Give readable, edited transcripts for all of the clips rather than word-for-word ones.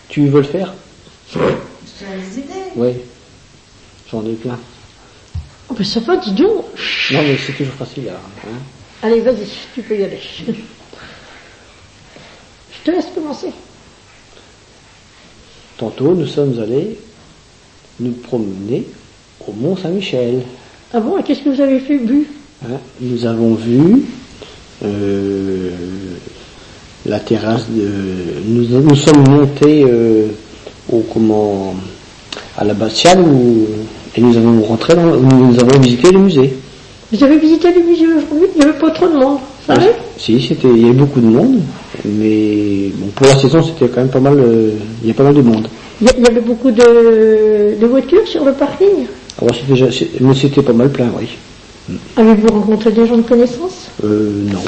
Tu veux le faire? Tu as des idées? Oui. J'en ai plein. Oh ben ça va, dis donc. Non mais c'est toujours facile là. Hein. Allez, vas-y, tu peux y aller. Je te laisse commencer. Tantôt, nous sommes allés nous promener au Mont-Saint-Michel. Ah bon, et qu'est-ce que vous avez fait, bu? Hein, nous avons vu la terrasse de... Nous sommes montés à l'abbatiale et nous avons nous avons visité le musée. Vous avez visité le musée aujourd'hui? Il n'y avait pas trop de monde, ça va? Si, il y avait beaucoup de monde, mais bon, pour la saison, c'était quand même pas mal, il y a pas mal de monde. Il y avait beaucoup de voitures sur le parking? Alors, mais c'était pas mal plein, oui. Avez-vous rencontré des gens de connaissance? Non.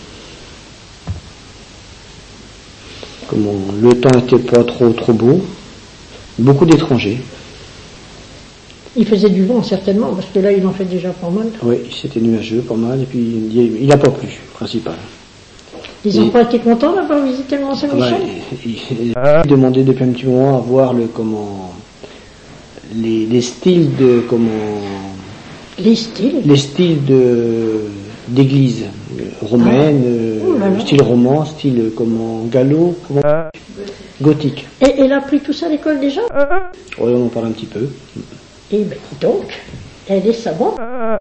Le temps n'était pas trop beau. Beaucoup d'étrangers. Il faisait du vent, certainement, parce que là, il en fait déjà pas mal. Oui, c'était nuageux, pas mal, et puis il n'a pas plu, principal. Ils n'ont pas été contents d'avoir visité le Mont-Saint-Michel? Il a demandé depuis un petit moment à voir les styles de Les styles? Les styles d'église romaine, style roman, style gallo, gothique. Et elle a appris tout ça à l'école déjà? Oui, on en parle un petit peu. Eh ben donc, elle est savante.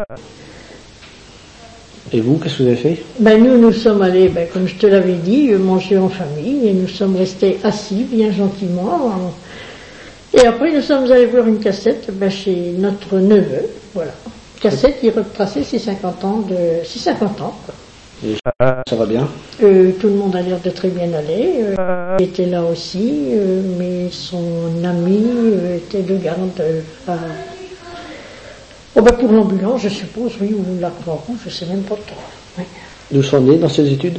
Et vous, qu'est-ce que vous avez fait? Ben nous sommes allés, comme je te l'avais dit, manger en famille, et nous sommes restés assis bien gentiment. Et après nous sommes allés voir une cassette chez notre neveu, voilà. Cassette qui retraçait ses 50 ans. Quoi. Et ça va bien? Tout le monde a l'air de très bien aller. Il était là aussi, mais son ami était de garde pour l'ambulance, je suppose, oui, ou la Croix-Rouge, je sais même pas trop. Oui. D'où sont nés dans ses études?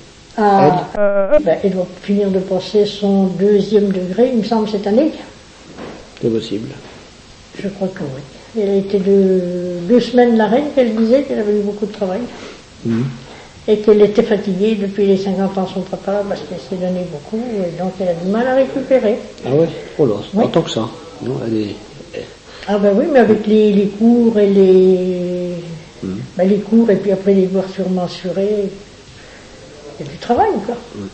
Elle doit finir de passer son 2e degré, il me semble, cette année. C'est possible. Je crois que oui. Elle a été 2 semaines la reine, qu'elle disait qu'elle avait eu beaucoup de travail. Et qu'elle était fatiguée depuis les 50 ans de son papa, parce qu'elle s'est donné beaucoup, et donc elle a du mal à récupérer. Ah ouais? Oh là, oui. Pas tant que ça. Non, Ah oui, mais avec les cours et les cours, et puis après les devoirs surmensurés, il y a du travail, quoi.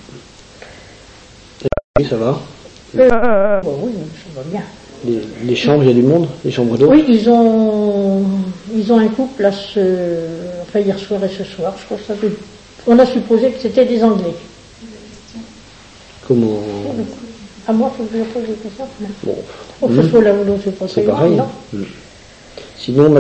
Oui, ça va? Oui, ça va bien. Les chambres, il y a du monde? Les chambres d'eau? Oui, ils ont un couple là, hier soir et ce soir, je crois que ça fait... On a supposé que c'était des Anglais. Comment? À moi, il faut que je pose des questions. Bon. Ce soit là ou l'autre, c'est pas c'est très pareil. grave, non? Sinon,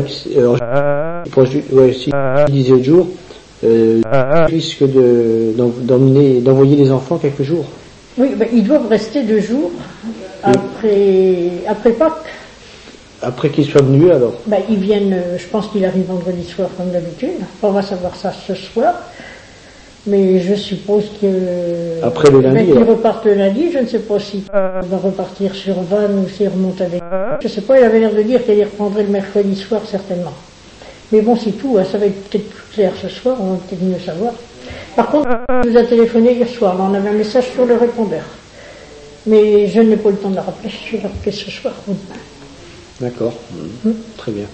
si je disais l'autre jour, risque d'envoyer les enfants quelques jours. Oui, ils doivent rester 2 jours après Pâques. Après qu'ils soient venus, alors? Ils viennent, je pense qu'il arrive vendredi soir comme d'habitude. On va savoir ça ce soir. Mais je suppose que... Après le lundi, qu'ils repartent le lundi. Je ne sais pas si va repartir sur Vannes ou s'il remonte avec... Je ne sais pas, il avait l'air de dire qu'il reprendrait le mercredi soir, certainement. Mais bon, c'est tout, ça va être peut-être plus clair ce soir, on va peut-être mieux savoir. Par contre, il nous a téléphoné hier soir, là, on avait un message sur le répondeur. Mais je n'ai pas eu le temps de la rappeler, je vais la rappeler ce soir. D'accord, très bien.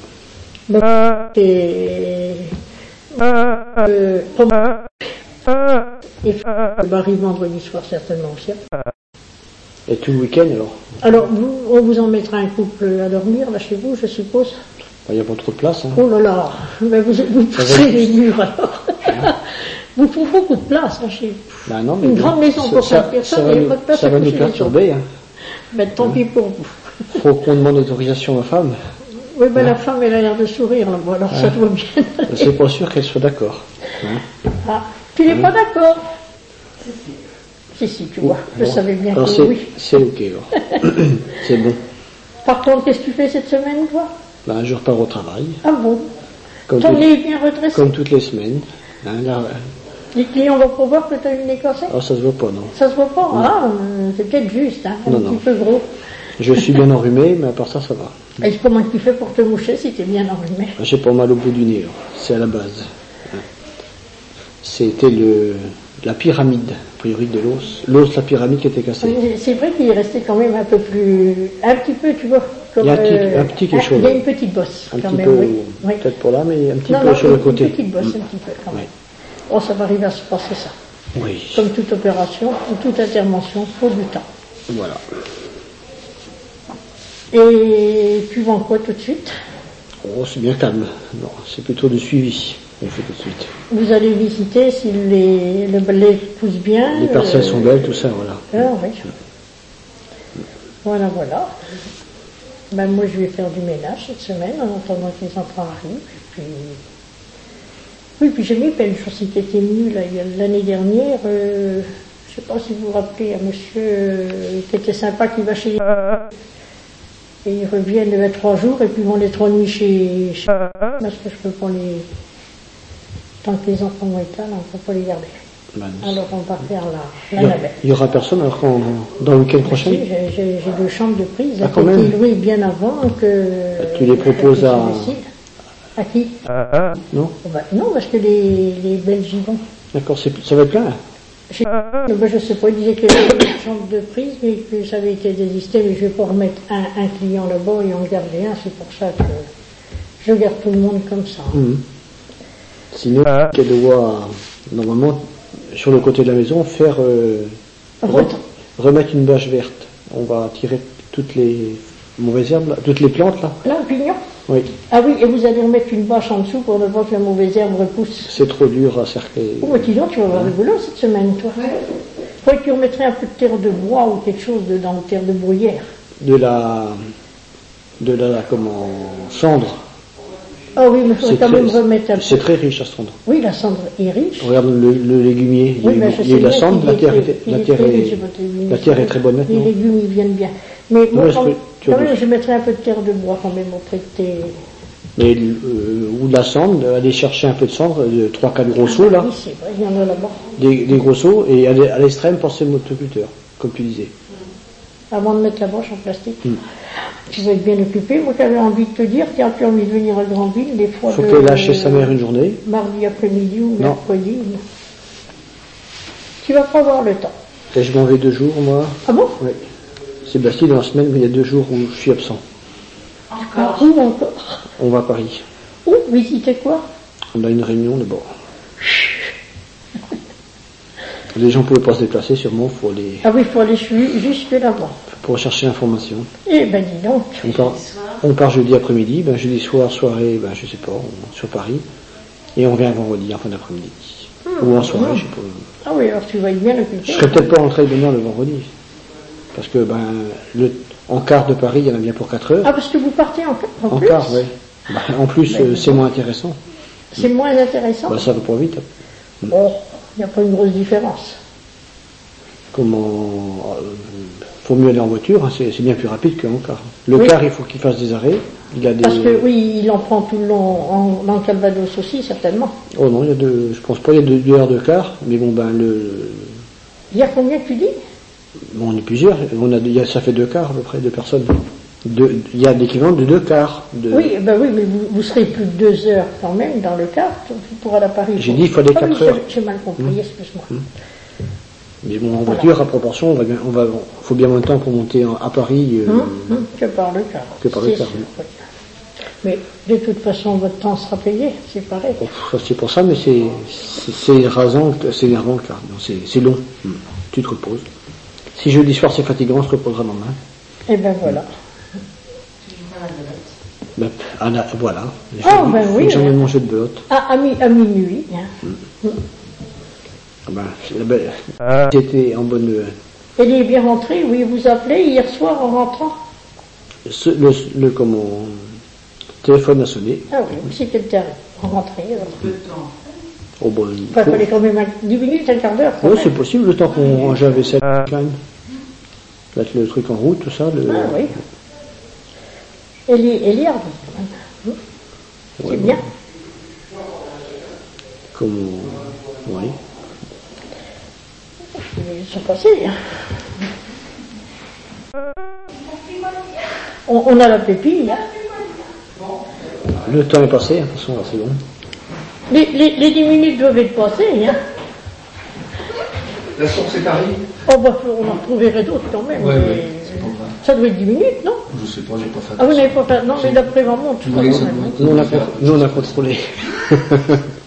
Et arrive vendredi soir certainement aussi. Et tout le week-end alors? Alors, on vous en mettra un couple à dormir là chez vous, je suppose? Il n'y a pas trop de place. Hein. Oh là là, vous poussez les murs alors. Vous faites beaucoup de place là chez vous. Non, mais une grande maison pour 5 personnes, il n'y a pas de place. Ça va nous perturber. Hein. Tant pis pour vous. Faut qu'on demande autorisation à ma femme. Oui, la femme elle a l'air de sourire là, bon, alors ça doit bien. C'est pas sûr qu'elle soit d'accord. Ah, tu n'es pas d'accord? Si, tu vois, je savais bien alors que oui. C'est ok alors. C'est bon. Par contre, qu'est-ce que tu fais cette semaine, toi? Je repars au travail. Ah bon? Ton nez est bien redressé? Comme toutes les semaines. Les clients vont pas voir que tu as une écorcée? Ah, ça se voit pas, non. Ça se voit pas? Non. Ah, c'est peut-être juste, un petit peu gros. Je suis bien enrhumé, mais à part ça, ça va. Et comment tu fais pour te moucher si tu es bien enrhumé? J'ai pas mal au bout du nez, c'est à la base. C'était la pyramide. priori de l'os. L'os, la pyramide qui était cassée. C'est vrai qu'il est resté quand même un petit peu, tu vois. Comme, il y a un petit quelque chose. Il y a une petite bosse, un quand petit même, peu, oui. peut-être pour là, mais un petit non, peu sur le côté. Une petite bosse, un petit peu, quand même. Oh, ça va arriver à se passer, ça. Oui. Comme toute opération, ou toute intervention, faut du temps. Voilà. Et tu vends quoi tout de suite? Oh, c'est bien calme. Non, c'est plutôt du suivi. On fait tout de suite. Vous allez visiter si le blé pousse bien. Les parcelles sont belles, tout ça, voilà. Ah oui. Voilà. Ben, moi, je vais faire du ménage cette semaine en attendant que les enfants arrivent. Puis j'ai mis une chose qui était venue l'année dernière. Je ne sais pas si vous vous rappelez, un monsieur qui était sympa, qui va chez et ils reviennent les 3 jours et puis ils vont les 3 nuits chez parce que je peux pas les... Tant que les enfants vont être là, on ne peut pas les garder. Alors on va faire la navette. Il y aura personne alors dans le week-end prochain? J'ai 2 chambres de prise qui quand même. étaient louées bien avant que... Tu les proposes à qui? Non? Non, parce que les Belges y vont. D'accord, ça va être plein? Je sais pas, il disait qu'il y avait une chambre de prise, mais que ça avait été désisté, mais je vais pas remettre un client là-bas et en garder un, c'est pour ça que je garde tout le monde comme ça. Sinon, qu'elle doit, normalement, sur le côté de la maison, faire remettre une bâche verte. On va tirer toutes les mauvaises herbes, toutes les plantes là. Là, pignon? Oui. Ah oui, et vous allez remettre une bâche en dessous pour ne pas que la mauvaise herbe repousse. C'est trop dur à cercler. Oh, dis donc, tu vas avoir du boulot cette semaine, toi. Faudrait que tu remettrais un peu de terre de bois ou quelque chose dans la terre de bruyère. De la cendre. Ah oui, mais il faudrait quand même remettre un peu. C'est très riche, la cendre. Oui, la cendre est riche. Regarde le légumier. Oui, il y a eu la cendre, la terre est très bonne maintenant. Les légumes, ils viennent bien. Mais moi, Non, quand même, je mettrais un peu de terre de bois quand même auprès de tes... Mais, ou de la cendre, aller chercher un peu de cendre, 3-4 gros seaux là. Oui, c'est vrai, il y en a là-bas. Des gros seaux, et à l'extrême, penser au motoculteur, comme tu disais. Avant de mettre la bâche en plastique. Tu vas être bien occupé. Moi, j'avais envie de te dire, tiens, tu as envie de venir à Grandville, des fois. Faut qu'elle lâche chez sa mère une journée. Mardi après-midi ou mercredi. Tu vas pas avoir le temps. Et je m'en vais 2 jours, moi. Ah bon? Oui. Sébastien, dans la semaine, mais il y a 2 jours où je suis absent. Encore? Où encore? On va à Paris. Où? Visiter quoi? On a une réunion d'abord. Les gens ne pouvaient pas se déplacer, sûrement, il faut aller... Ah oui, il faut aller jusque là-bas. Pour chercher l'information. Eh ben, dis donc. On part jeudi après-midi, jeudi soir, soirée, je sais pas, sur Paris. Et on revient vendredi, en fin d'après-midi. Ou en soirée, je sais pas. Ah oui, alors tu vas être bien occupé. Je serais peut-être pas rentré de bonne heure le vendredi. Parce que, en quart de Paris, il y en a bien pour 4 heures. Ah, parce que vous partez en quart? En quart, oui. En plus, c'est moins intéressant. C'est moins intéressant? Ça va pas vite. Bon, il n'y a pas une grosse différence. Faut mieux aller en voiture, hein, c'est bien plus rapide qu'en car. Le car, il faut qu'il fasse des arrêts. Parce que oui, il en prend tout le long, dans le Calvados aussi, certainement. Oh non, je pense pas, il y a 2 heures de car, mais bon, Il y a combien, tu dis? Bon, on est plusieurs, ça fait 2 quarts à peu près, 2 personnes. Il y a l'équivalent de 2 quarts. Oui, mais vous serez plus de 2 heures quand même dans le car pour aller à Paris. J'ai dit, il fallait 4 heures. J'ai mal compris, excuse-moi. Mais bon, en voiture, à proportion, faut bien moins de temps pour monter à Paris. Que par le car. Que par le car, oui. Mais de toute façon, votre temps sera payé, c'est pareil. C'est pour ça, mais c'est rasant, c'est énervant le car. C'est long. Tu te reposes. Si jeudi soir c'est fatigant, on se reposera le lendemain. Et ben voilà. Voilà. Oui. J'ai jamais mangé de belote. À minuit. J'étais en bonne... Elle est bien rentrée, oui, vous appelez hier soir en rentrant? Le téléphone a sonné. Ah oui, c'était le terrain, en rentrée. Le temps. Il fallait quand même 10 minutes, un quart d'heure. Oui, c'est possible, le temps qu'on range la vaisselle quand même. Mettre le truc en route, tout ça. Ah oui. Elle est hardie quand même. C'est bien. Oui. Ils sont passés. On a la pépille. Le temps est passé, de toute façon, c'est bon. Les 10 minutes doivent être passées. La source est Paris. Oh, bah, on en retrouverait d'autres quand même. Ouais, mais ouais, c'est pas grave. ça doit être 10 minutes, non? Je sais pas, j'ai pas fait Ah, vous attention. n'avez pas fait. Non, mais d'après ma montre, Oui, ça doit être- Nous on a contrôlé.